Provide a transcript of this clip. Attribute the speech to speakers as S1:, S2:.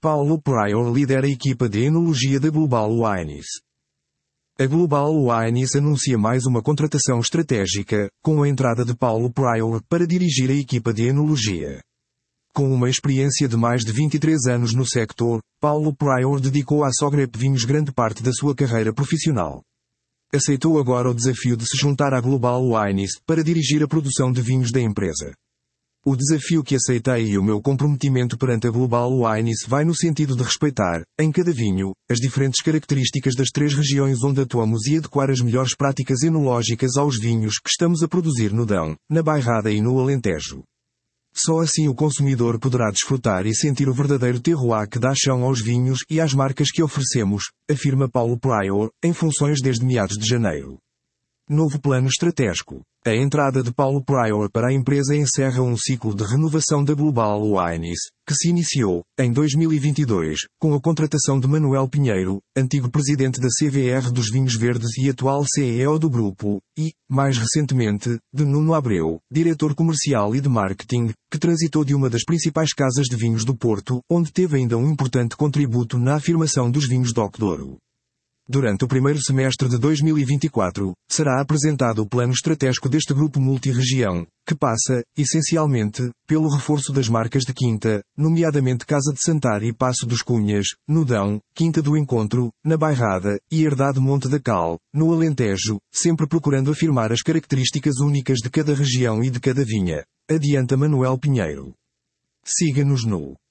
S1: Paulo Prior lidera a equipa de enologia da Global Wines. A Global Wines anuncia mais uma contratação estratégica, com a entrada de Paulo Prior para dirigir a equipa de enologia. Com uma experiência de mais de 23 anos no sector, Paulo Prior dedicou à Sogrep Vinhos grande parte da sua carreira profissional. Aceitou agora o desafio de se juntar à Global Wines para dirigir a produção de vinhos da empresa. O desafio que aceitei e o meu comprometimento perante a Global Wines vai no sentido de respeitar, em cada vinho, as diferentes características das 3 regiões onde atuamos e adequar as melhores práticas enológicas aos vinhos que estamos a produzir no Dão, na Bairrada e no Alentejo. Só assim o consumidor poderá desfrutar e sentir o verdadeiro terroir que dá chão aos vinhos e às marcas que oferecemos, afirma Paulo Prior, em funções desde meados de janeiro. Novo plano estratégico. A entrada de Paulo Prior para a empresa encerra um ciclo de renovação da Global Wines, que se iniciou, em 2022, com a contratação de Manuel Pinheiro, antigo presidente da CVR dos Vinhos Verdes e atual CEO do grupo, e, mais recentemente, de Nuno Abreu, diretor comercial e de marketing, que transitou de uma das principais casas de vinhos do Porto, onde teve ainda um importante contributo na afirmação dos vinhos DOC Douro. Durante o primeiro semestre de 2024, será apresentado o plano estratégico deste grupo multirregião, que passa, essencialmente, pelo reforço das marcas de Quinta, nomeadamente Casa de Santar e Paço dos Cunhas, no Dão, Quinta do Encontro, na Bairrada, e Herdade Monte da Cal, no Alentejo, sempre procurando afirmar as características únicas de cada região e de cada vinha. Adianta Manuel Pinheiro. Siga-nos no